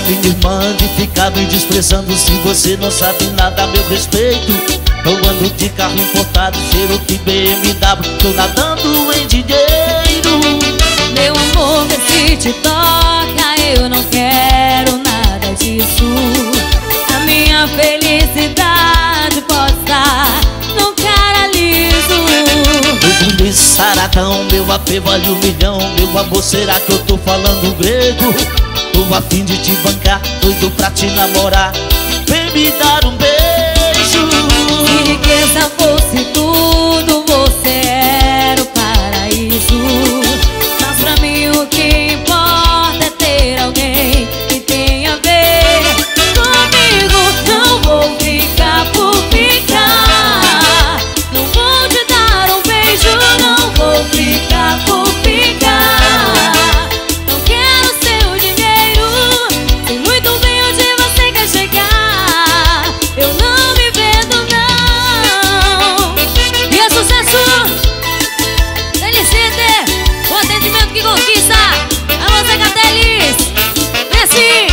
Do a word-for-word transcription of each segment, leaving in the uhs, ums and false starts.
minha irmã, de ficar me desprezando se você não sabe nada a meu respeito. Eu ando de carro importado, cheiro que B M W, tô nadando em dinheiro. Meu amor, vê se te toca, eu não quero nada disso. A minha felicidade pode estar num cara liso. Eu bonito saradão, meu A P vale um milhão. Meu amor, será que eu tô falando grego? Tô a fim de te bancar, doido pra te namorar. Vem me dar um beijo. Se riqueza fosse tudo, você era o paraíso. Mas pra mim o que importa é ter alguém que tenha a ver comigo. Não vou ficar por ficar, não vou te dar um beijo, não vou ficar por ficar. Não quero seu dinheiro, sei muito bem onde você quer chegar. Eu não me vendo não. E é sucesso, Felicite, o atendimento que conquista. Alô, Zé Catelis, vem assim.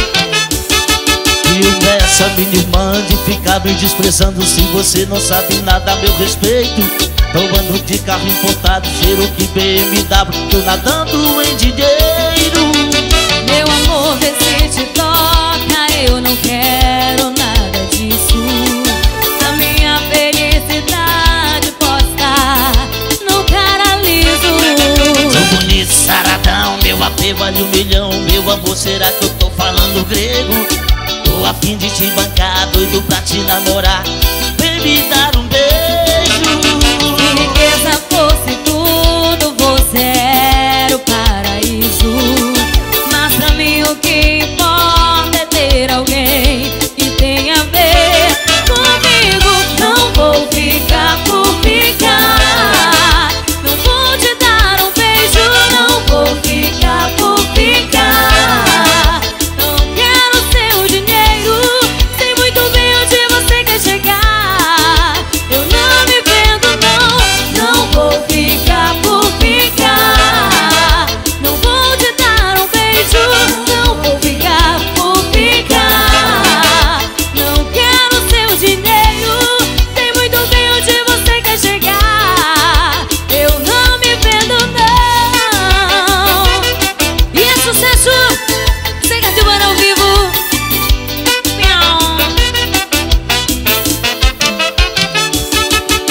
E nessa, minha irmã, de ficar me desprezando se você não sabe nada a meu respeito. Eu ando de carro importado, cheiro que B M W, tô nadando em dinheiro. Meu amor, vê se te toca, eu não quero nada disso. A minha felicidade pode estar no cara liso. Sou bonito, saradão, meu A P vale um milhão. Meu amor, será que eu tô falando grego? Tô a fim de te bancar, doido pra te namorar.